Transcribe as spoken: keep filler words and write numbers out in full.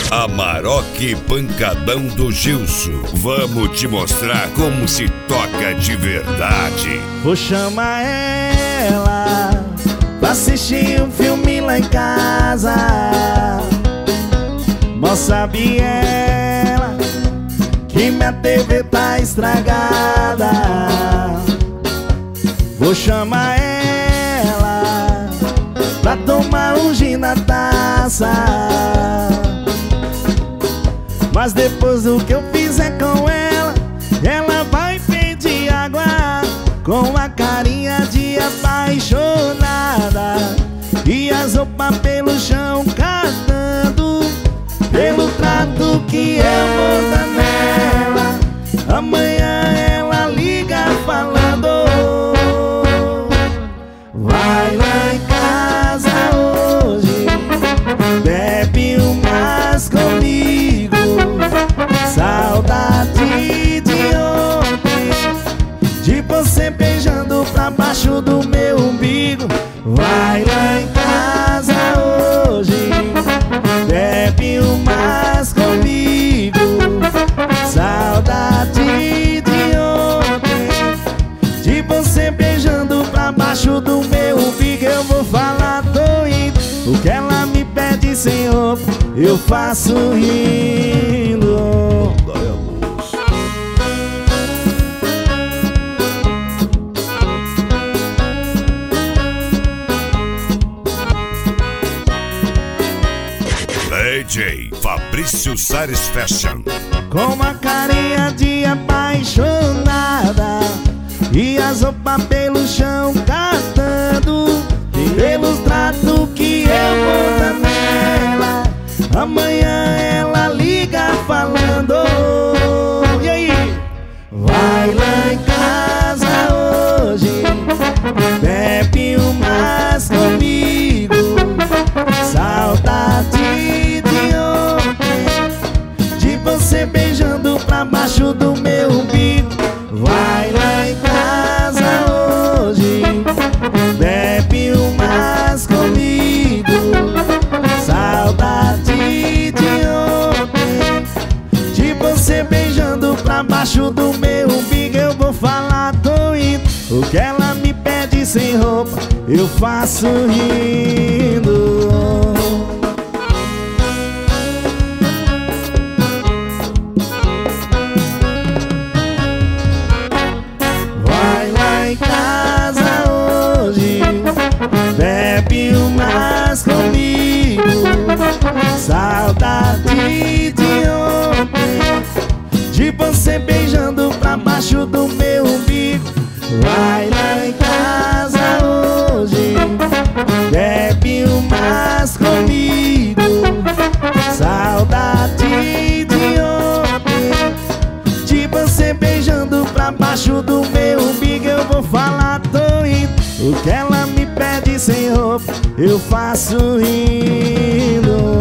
Amarok Pancadão do Gilson. Vamos te mostrar como se toca de verdade. Vou chamar ela pra assistir um filme lá em casa. Mal sabe ela que minha T V tá estragada. Vou chamar ela pra tomar um gin na taça. Mas depois do que eu fizer com ela, ela vai pedir água com a carinha de apaixonada e as roupas pelo chão catando, pelo trato que eu vou dar nela. Amanhã ela liga falando: vai lá em casa hoje, bebe umas comigo. Saudade de ontem, de você beijando pra baixo do meu umbigo. Vai lá em casa hoje, bebe umas comigo. Saudade de ontem, de você beijando pra baixo do meu umbigo. Eu vou falar, tô indo, o que ela me pede sem roupa eu faço rindo. D J Fabrício Sares Fashion. Com uma carinha de apaixonada e as roupas pelo chão catando, pelo trato que eu vou dar nela. Amanhã ela liga falando: e aí? Vai lá em casa hoje, bebe umas comigo. Saudade de ontem, de você beijando pra baixo do meu umbigo. Vai lá em casa hoje, bebe umas comigo. Saudade de ontem, de você beijando pra baixo do meu umbigo. Eu vou falar, tô indo, o que ela me pede sem roupa eu faço rindo. Vai lá em casa hoje, bebe umas comigo. Saudade de ontem, de você beijando pra baixo do meu umbigo. Vai lá em casa hoje, bebe umas comigo. Saudade de ontem, de você beijando pra baixo do meu umbigo. Eu vou falar, tô indo, o que ela me pede sem roupa eu faço rindo.